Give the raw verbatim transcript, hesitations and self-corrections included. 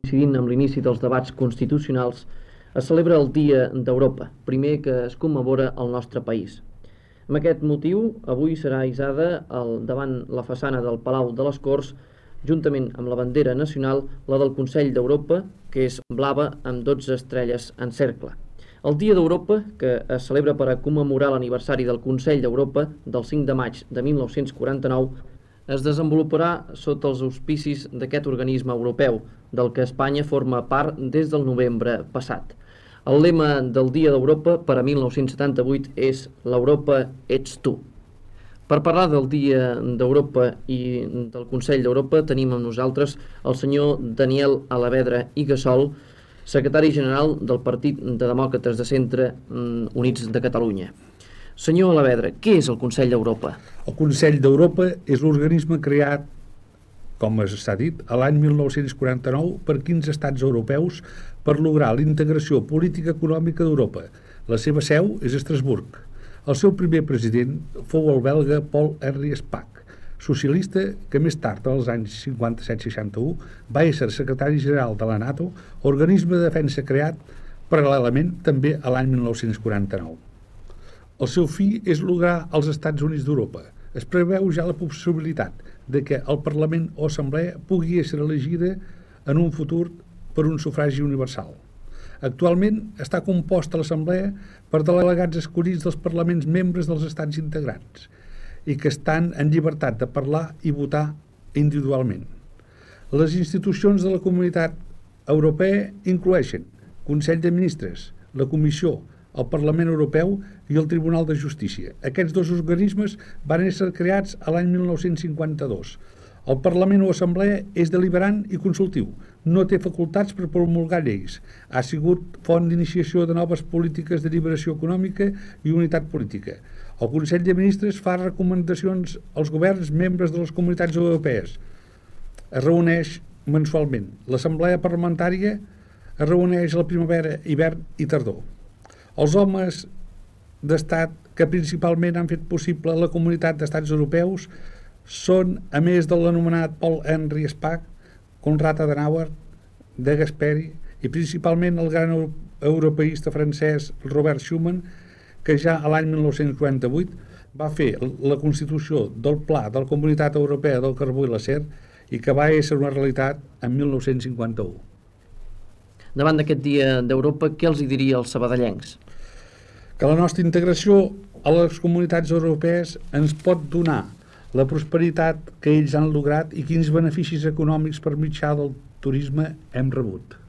Coincidint amb l'inici dels debats constitucionals, es celebra el Dia d'Europa, primer que es commemora al nostre país. Amb aquest motiu, avui serà hissada el, davant la façana del Palau de les Corts, juntament amb la bandera nacional, la del Consell d'Europa, que és blava amb dotze estrelles en cercle. El Dia d'Europa, que es celebra per a commemorar l'aniversari del Consell d'Europa del cinc de maig de mil nou-cents quaranta-nou, es desenvoluparà sota els auspicis d'aquest organisme europeu, del que Espanya forma part des del novembre passat. El lema del Dia d'Europa per a mil nou-cents setanta-vuit és «L'Europa ets tu». Per parlar del Dia d'Europa i del Consell d'Europa tenim amb nosaltres el senyor Daniel Alavedra i Gassol, secretari general del Partit de Demòcrates de Centre Units de Catalunya. Senyor Alavedra, què és el Consell d'Europa? El Consell d'Europa és l'organisme creat, com s'ha dit, a l'any mil nou-cents quaranta-nou per quinze estats europeus per lograr l'integració política econòmica d'Europa. La seva seu és Estrasburg. El seu primer president fou el belga Paul-Henri Spaak, socialista que més tard, als anys cinquanta-set seixanta-u, va ésser secretari general de la NATO, organisme de defensa creat paral·lelament també a l'any mil nou-cents quaranta-nou. El seu fi és lograr els Estats Units d'Europa. Es preveu ja la possibilitat de que el Parlament o Assemblea pugui ser elegida en un futur per un sufragi universal. Actualment està composta l'Assemblea per delegats escollits dels parlaments membres dels estats integrants i que estan en llibertat de parlar i votar individualment. Les institucions de la Comunitat Europea incloeixen Consell de Ministres, la Comissió, el Parlament Europeu i el Tribunal de Justícia. Aquests dos organismes van ser creats a l'any mil nou-cents cinquanta-dos. El Parlament o Assemblea és deliberant i consultiu. No té facultats per promulgar lleis. Ha sigut font d'iniciació de noves polítiques de liberació econòmica i unitat política. El Consell de Ministres fa recomanacions als governs membres de les comunitats europees. Es reuneix mensualment. L'Assemblea Parlamentària es reuneix a la primavera, hivern i tardor. Els homes d'estat que principalment han fet possible la comunitat d'estats europeus són, a més de l'anomenat Paul-Henri Spaak, Konrad Adenauer, De Gasperi i principalment el gran europeista francès Robert Schuman, que ja a l'any mil nou-cents quaranta-vuit va fer la constitució del Pla de la Comunitat Europea del Carbó i l'Acer i que va ser una realitat en mil nou-cents cinquanta-u. Davant d'aquest Dia d'Europa, què els hi diria als sabadellencs? Que la nostra integració a les comunitats europees ens pot donar la prosperitat que ells han lograt i quins beneficis econòmics per mitjà del turisme hem rebut.